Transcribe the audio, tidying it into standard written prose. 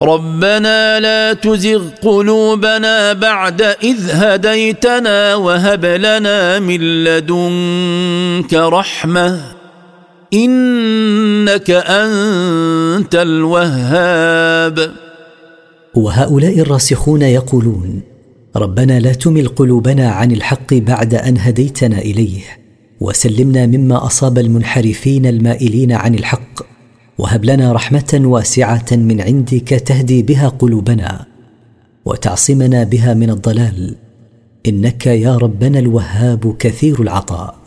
ربنا لا تزغ قلوبنا بعد إذ هديتنا وهب لنا من لدنك رحمة إنك أنت الوهاب. وهؤلاء الراسخون يقولون: ربنا لا تمل قلوبنا عن الحق بعد أن هديتنا إليه، وسلمنا مما أصاب المنحرفين المائلين عن الحق، وهب لنا رحمة واسعة من عندك تهدي بها قلوبنا وتعصمنا بها من الضلال، إنك يا ربنا الوهاب كثير العطاء.